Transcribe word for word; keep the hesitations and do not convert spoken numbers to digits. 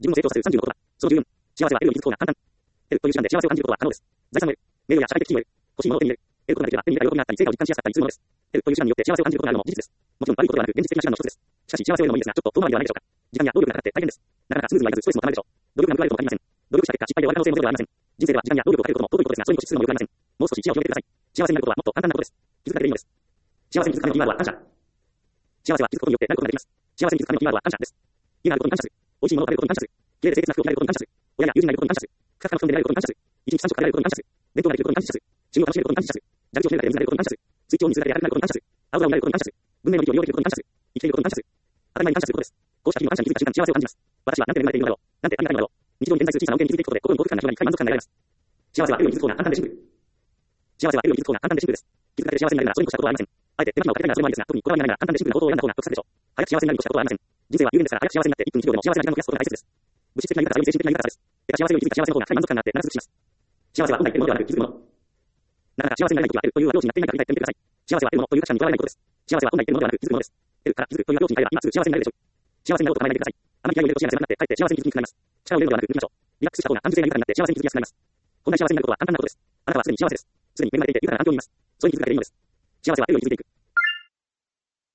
自分を成長させるさんじゅうのことは、その十分。幸せは得るのに気づく方が簡単。得るという手段で幸せを感じることは可能です。財産を得る。名誉や社会的地位を得る。欲しいものを手に入れる。得ることができれば手に入れた喜びがあったり、成果を実感しやすかったりするものです。得るという手段によって幸せを感じることがあるのも事実です。もちろん悪いことではなく現実的な手段の一つです。しかし幸せを得るのもいいですが、ちょっと遠回りではないでしょうか。時間や労力がかかって大変です。なかなかスムーズにはいかずストレスも溜まるでしょう。努力が報われることも限りません。努力した結果失敗で終わる可能性もゼロではありません。人生では時間や労力をかけることも尊いことですが、それに越し進むのもよくありません。もう少し視野を広げてください。幸せになることはもっと簡単なことです。気づくだけでいいのです。幸せに気づくためのキーワードは感謝。幸せは気づくことによってなることができます。幸せに気づくためのキーワードは感謝です。家があることに感謝する。美味しいものを食べることに感謝する。綺麗で清潔な服を着られることに感謝する。親や友人がいることに感謝する。ふかふかの布団で寝られることに感謝する。一日三食食べられることに感謝する。弁当ができることに感謝する。趣味を楽しめることに感謝する。蛇口をひねるだけで水が出ることに感謝する。水筒を水が出て明るくなることに感謝する。青空を見られることに感謝する。文明の利器を利用できることに感謝する。生きていることに感謝する。当たり前に感謝することです。こうした日々の感謝に気づいた瞬間、幸せを感じます。私はなんて恵まれているのだろう。なんてありがたいのだろう。日常に現在する小さな恩恵に気づいていくことで、心の幸福感が広がり、深い満足感が得られます。幸せは得るように気づく方が簡単でシンプル。幸せは得るように気づく方が簡単でシンプルです。気づくだけで幸せになるならそれに越したことはありません。あえて手間暇をかけたいならそれもありですが、特にこだわりがないなら簡単でシンプルなことを選んだ方が得策でしょう。早く幸せになるに越したことはありません。人生は有限ですから早く幸せになっていっぷん一秒でも幸せな時間を増やすことが大切です。物質的な豊かさより精神的な豊かさです。得た幸せより気づいた幸せの方が深い満足感があって長続きします。幸せは本来得るものではなく気づくもの。なかなか幸せになれない時があるというアプローチになっていないか振り返ってみてください。幸せは得るものという価値観にとらわれないことです。幸せは本来得るものではなく気づくものです。得るから気づくというアプローチに変えれば今すぐ幸せになれるでしょう。幸せになろうと考えないでください。あまり気合を入れると視野が狭くなってかえって幸せに気づきにくくなります。力を入れるのではなく抜きましょう。リラックスした方が感受性が豊かになって幸せに気づきやすくなります。こんなに幸せになることは簡単なことです。あなたはすでに幸せです。すでに恵まれていて豊かな環境にいます。それに気づくだけでいいのです。幸せは得るように気づいていく。